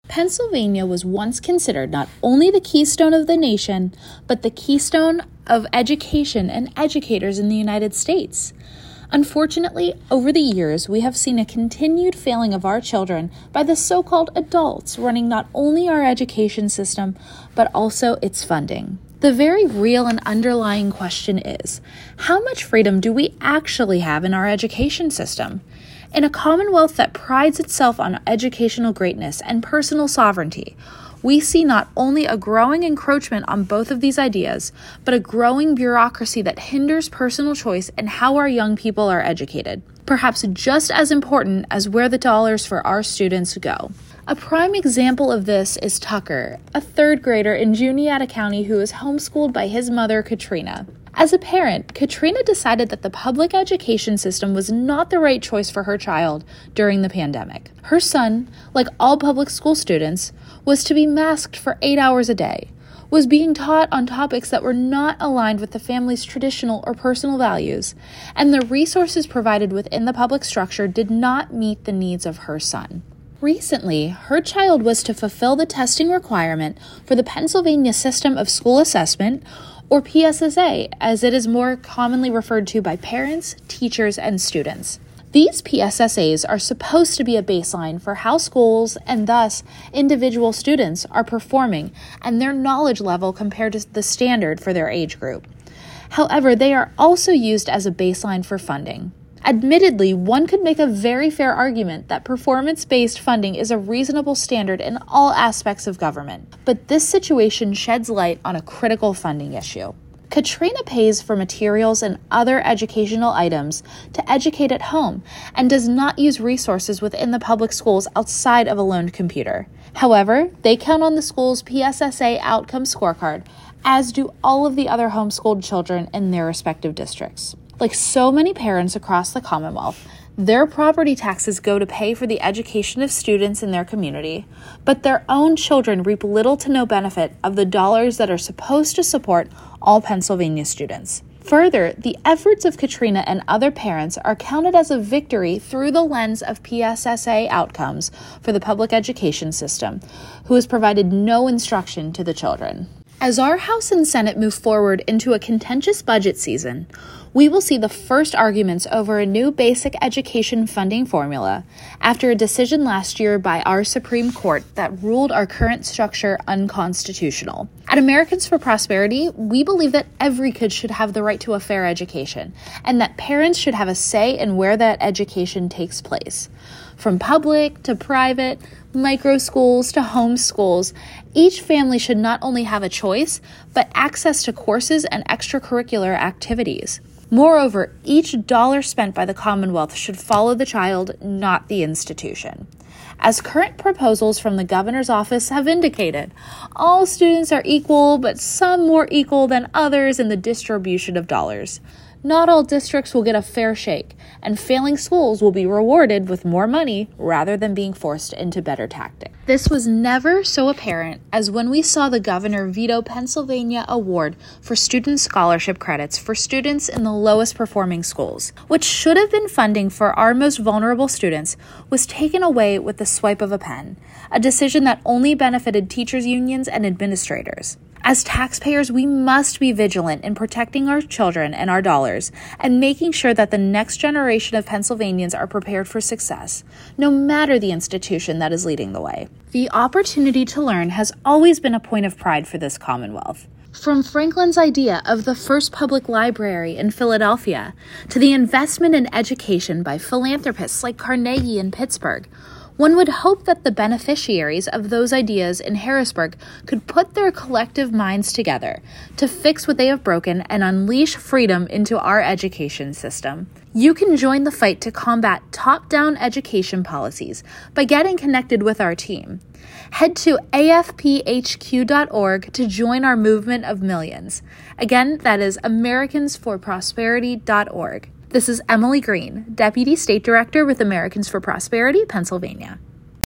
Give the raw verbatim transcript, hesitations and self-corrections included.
Pennsylvania was once considered not only the keystone of the nation, but the keystone of education and educators in the United States. Unfortunately, over the years, we have seen a continued failing of our children by the so-called adults running not only our education system, but also its funding. The very real and underlying question is, how much freedom do we actually have in our education system? In a commonwealth that prides itself on educational greatness and personal sovereignty, we see not only a growing encroachment on both of these ideas, but a growing bureaucracy that hinders personal choice in how our young people are educated, perhaps just as important as where the dollars for our students go. A prime example of this is Tucker, a third grader in Juniata County who is homeschooled by his mother, Katrina. As a parent, Katrina decided that the public education system was not the right choice for her child during the pandemic. Her son, like all public school students, was to be masked for eight hours a day, was being taught on topics that were not aligned with the family's traditional or personal values, and the resources provided within the public structure did not meet the needs of her son. Recently, her child was to fulfill the testing requirement for the Pennsylvania System of School Assessment, or P S S A, as it is more commonly referred to by parents, teachers, and students. These P S S As are supposed to be a baseline for how schools, and thus individual students, are performing and their knowledge level compared to the standard for their age group. However, they are also used as a baseline for funding. Admittedly, one could make a very fair argument that performance-based funding is a reasonable standard in all aspects of government, but this situation sheds light on a critical funding issue. Katrina pays for materials and other educational items to educate at home and does not use resources within the public schools outside of a loaned computer. However, they count on the school's P S S A outcome scorecard, as do all of the other homeschooled children in their respective districts. Like so many parents across the Commonwealth, their property taxes go to pay for the education of students in their community, but their own children reap little to no benefit of the dollars that are supposed to support all Pennsylvania students. Further, the efforts of Katrina and other parents are counted as a victory through the lens of P S S A outcomes for the public education system, who has provided no instruction to the children. As our House and Senate move forward into a contentious budget season, we will see the first arguments over a new basic education funding formula after a decision last year by our Supreme Court that ruled our current structure unconstitutional. At Americans for Prosperity, we believe that every kid should have the right to a fair education, and that parents should have a say in where that education takes place. From public to private, micro schools to home schools, each family should not only have a choice, but access to courses and extracurricular activities. Moreover, each dollar spent by the Commonwealth should follow the child, not the institution. As current proposals from the governor's office have indicated, all students are equal, but some more equal than others in the distribution of dollars. Not all districts will get a fair shake, and failing schools will be rewarded with more money rather than being forced into better tactics. This was never so apparent as when we saw the governor veto Pennsylvania award for student scholarship credits for students in the lowest performing schools, which should have been funding for our most vulnerable students, was taken away with the swipe of a pen, a decision that only benefited teachers' unions and administrators. As taxpayers, we must be vigilant in protecting our children and our dollars and making sure that the next generation of Pennsylvanians are prepared for success, no matter the institution that is leading the way. The opportunity to learn has always been a point of pride for this Commonwealth. From Franklin's idea of the first public library in Philadelphia to the investment in education by philanthropists like Carnegie in Pittsburgh, one would hope that the beneficiaries of those ideas in Harrisburg could put their collective minds together to fix what they have broken and unleash freedom into our education system. You can join the fight to combat top-down education policies by getting connected with our team. Head to A F P H Q dot org to join our movement of millions. Again, that is Americans for Prosperity dot org. This is Emily Green, Deputy State Director with Americans for Prosperity, Pennsylvania.